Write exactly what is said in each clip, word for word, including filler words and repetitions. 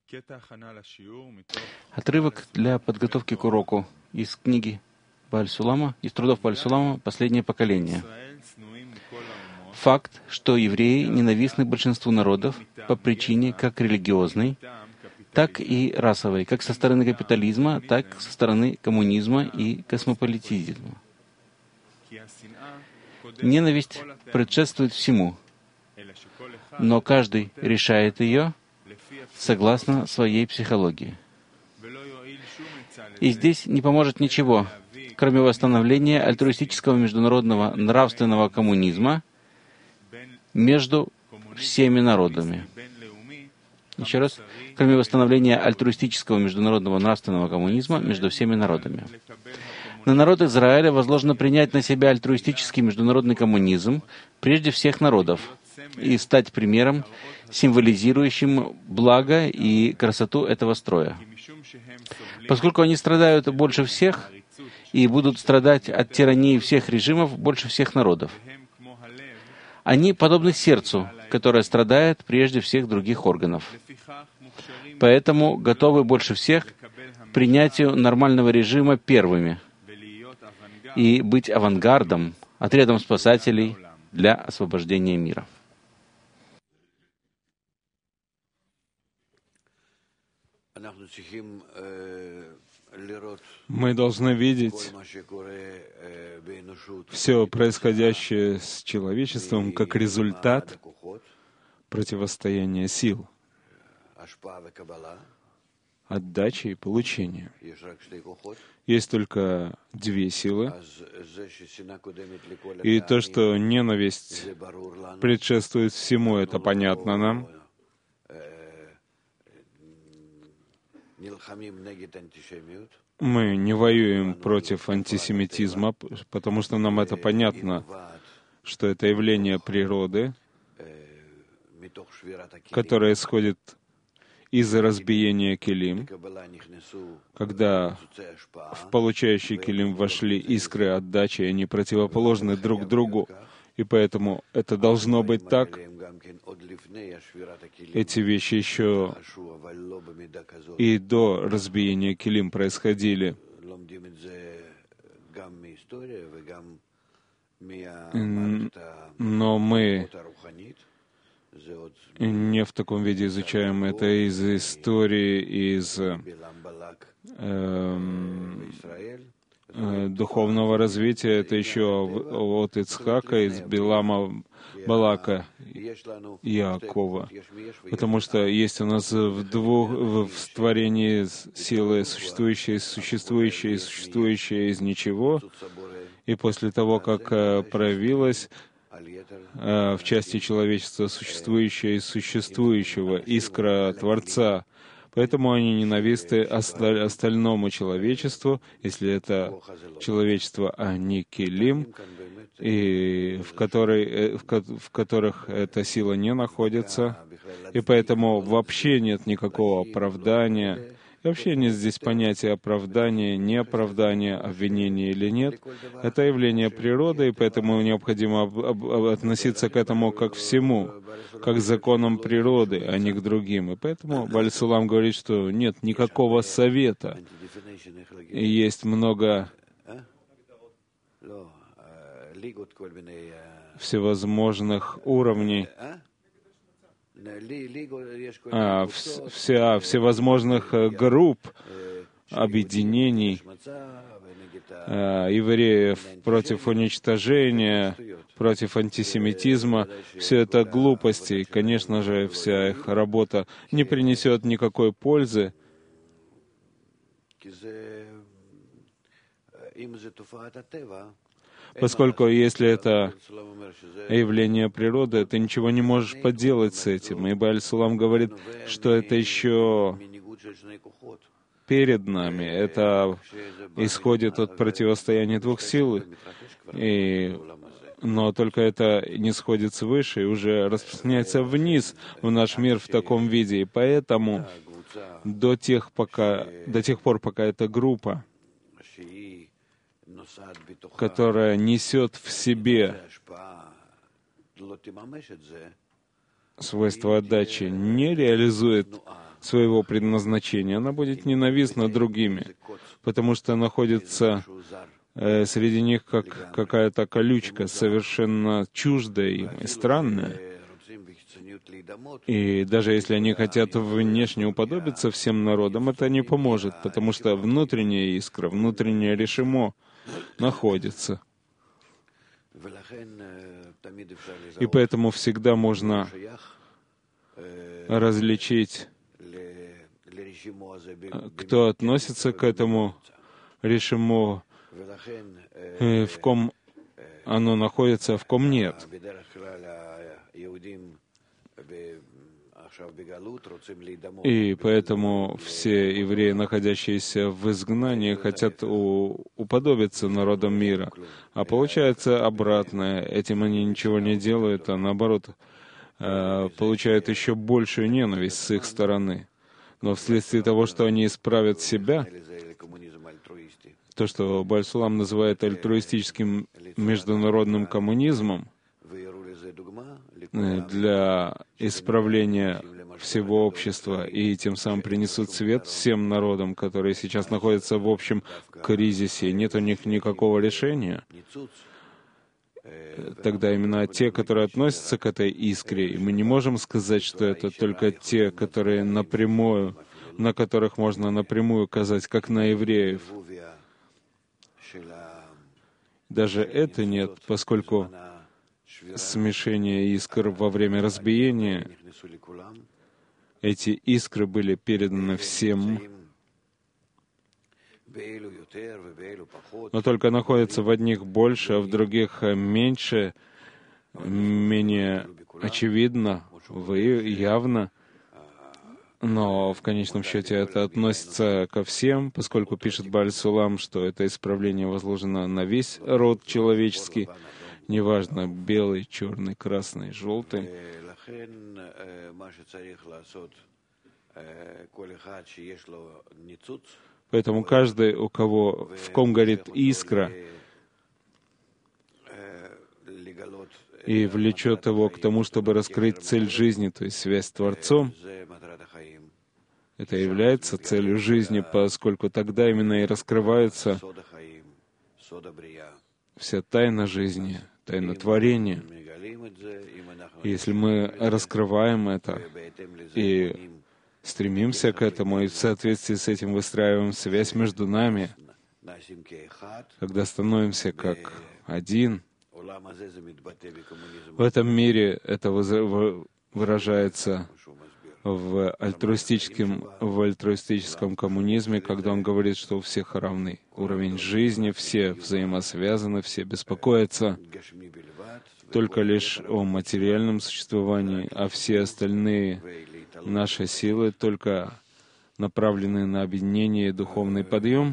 Отрывок для подготовки к уроку из книги Бааль Сулама, из трудов Бааль Сулама «Последнее поколение». Факт, что евреи ненавистны большинству народов по причине как религиозной, так и расовой, как со стороны капитализма, так со стороны коммунизма и космополитизма. Ненависть предшествует всему, но каждый решает ее согласно своей психологии. И здесь не поможет ничего, кроме восстановления альтруистического международного нравственного коммунизма между всеми народами. Еще раз, кроме восстановления альтруистического международного нравственного коммунизма между всеми народами. На народ Израиля возложено принять на себя альтруистический международный коммунизм прежде всех народов и стать примером, символизирующим благо и красоту этого строя. Поскольку они страдают больше всех и будут страдать от тирании всех режимов больше всех народов, они подобны сердцу, которое страдает прежде всех других органов. Поэтому готовы больше всех к принятию нормального режима первыми и быть авангардом, отрядом спасателей для освобождения мира. Мы должны видеть все происходящее с человечеством как результат противостояния сил, отдачи и получения. Есть только две силы, и то, что ненависть предшествует всему, это понятно нам. Мы не воюем против антисемитизма, потому что нам это понятно, что это явление природы, которое исходит из-за разбиения килим, когда в получающий килим вошли искры отдачи, они противоположны друг другу, и поэтому это должно быть так. Эти вещи еще и до разбиения килим происходили. Но мы не в таком виде изучаем это из истории, из эм, э, духовного развития. Это еще от Ицхака, из Билама, Балака, Иакова. Потому что есть у нас в двух в творении силы существующие, существующие, существующие из ничего. И после того, как проявилась в части человечества существующее из существующего, искра Творца. Поэтому они ненавистны осталь, остальному человечеству, если это человечество, а не килим, и в, которой, в, ко в которых эта сила не находится. И поэтому вообще нет никакого оправдания. И вообще нет здесь понятия оправдания, неоправдания, обвинения или нет. Это явление природы, и поэтому необходимо об, об, относиться к этому как к всему, как к законам природы, а не к другим. И поэтому Бааль Сулам говорит, что нет никакого совета. И есть много всевозможных уровней, а, вся, всевозможных групп, объединений а, евреев против уничтожения, против антисемитизма. Все это глупости. И, конечно же, вся их работа не принесет никакой пользы. Поскольку если это явление природы, ты ничего не можешь поделать с этим. И Бааль Сулам говорит, что это еще перед нами. Это исходит от противостояния двух сил. И... Но только это не сходит свыше и уже распространяется вниз в наш мир в таком виде. И поэтому до тех, пока, до тех пор, пока эта группа, которая несет в себе свойство отдачи, не реализует своего предназначения, она будет ненавистна другими, потому что находится э, среди них как какая-то колючка, совершенно чуждая им и странная. И даже если они хотят внешне уподобиться всем народам, это не поможет, потому что внутренняя искра, внутреннее решимо находится. И поэтому всегда можно различить, кто относится к этому решимо, в ком оно находится, а в ком нет. И поэтому все евреи, находящиеся в изгнании, хотят у, уподобиться народам мира. А получается обратное. Этим они ничего не делают, а наоборот, э, получают еще большую ненависть с их стороны. Но вследствие того, что они исправят себя, то, что Бааль Сулам называет альтруистическим международным коммунизмом, для исправления всего общества, и тем самым принесут свет всем народам, которые сейчас находятся в общем кризисе, нет у них никакого решения, тогда именно те, которые относятся к этой искре, и мы не можем сказать, что это только те, которые напрямую, на которых можно напрямую указать, как на евреев. Даже это нет, поскольку смешение искр во время разбиения, эти искры были переданы всем, но только находятся в одних больше, а в других меньше, менее очевидно, вы явно, но в конечном счете это относится ко всем, поскольку пишет Бааль Сулам, что это исправление возложено на весь род человеческий, неважно, белый, черный, красный, желтый. Поэтому каждый, у кого, в ком горит искра, и влечет его к тому, чтобы раскрыть цель жизни, то есть связь с Творцом, это является целью жизни, поскольку тогда именно и раскрывается вся тайна жизни, тайна творения. И если мы раскрываем это и стремимся к этому, и в соответствии с этим выстраиваем связь между нами, когда становимся как один, в этом мире это выражается в альтруистическом, в альтруистическом коммунизме, когда он говорит, что у всех равный уровень жизни, все взаимосвязаны, все беспокоятся только лишь о материальном существовании, а все остальные наши силы только направлены на объединение и духовный подъем,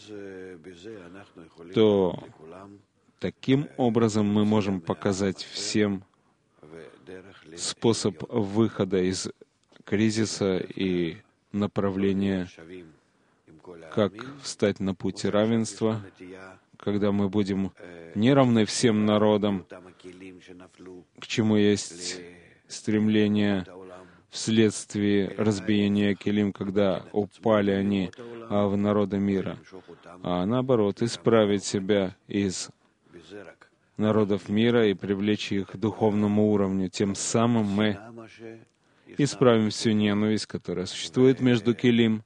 то таким образом мы можем показать всем способ выхода из кризиса и направления, как встать на путь равенства, когда мы будем не равны всем народам, к чему есть стремление вследствие разбиения келим, когда упали они в народы мира, а наоборот, исправить себя из народов мира и привлечь их к духовному уровню. Тем самым мы исправим всю ненависть, которая существует между келим,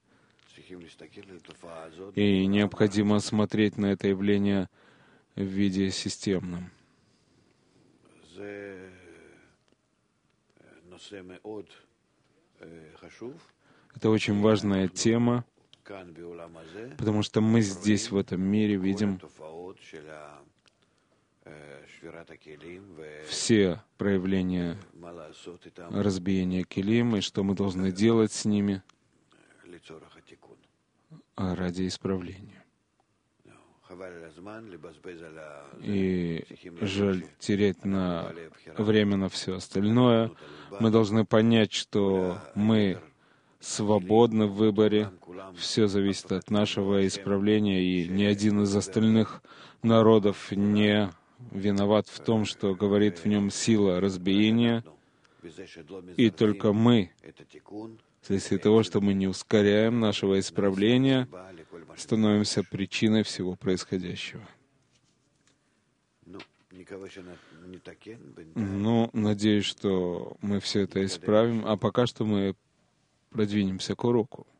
и необходимо смотреть на это явление в виде системном. Это очень важная тема, потому что мы здесь, в этом мире, видим все проявления разбиения келим и что мы должны делать с ними ради исправления. И жаль терять на время на все остальное. Мы должны понять, что мы свободны в выборе, все зависит от нашего исправления, и ни один из остальных народов не виноват в том, что говорит в нем сила разбиения, и только мы вследствие того, что мы не ускоряем нашего исправления, становимся причиной всего происходящего. Ну, надеюсь, что мы все это исправим, а пока что мы продвинемся к уроку.